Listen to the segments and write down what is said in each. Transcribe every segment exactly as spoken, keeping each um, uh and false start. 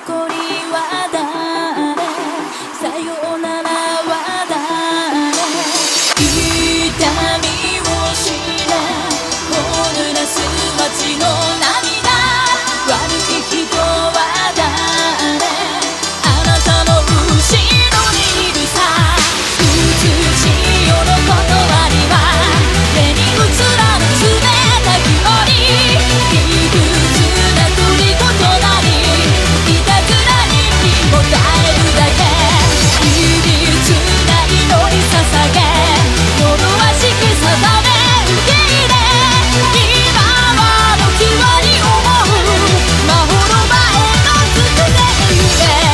残りは誰、さよならは誰、痛みを知れほ濡らす街の涙、悪い人は誰、あなたの後ろにいるさ、美しい夜の断りは目に映らぬ冷たき氷、理屈な鳥と隣、いたずらに答えるだけ、いびつな祈り捧げ、夜は色定め受け入れ、今は時はに思う魔法の前のつくぜゆえ。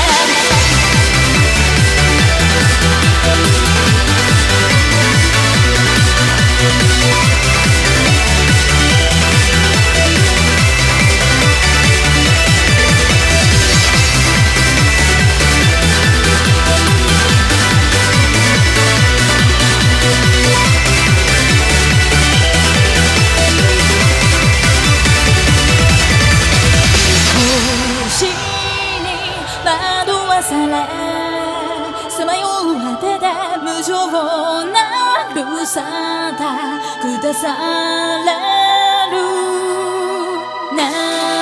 星に惑わされさまよう果てで無情なるさだ下されるな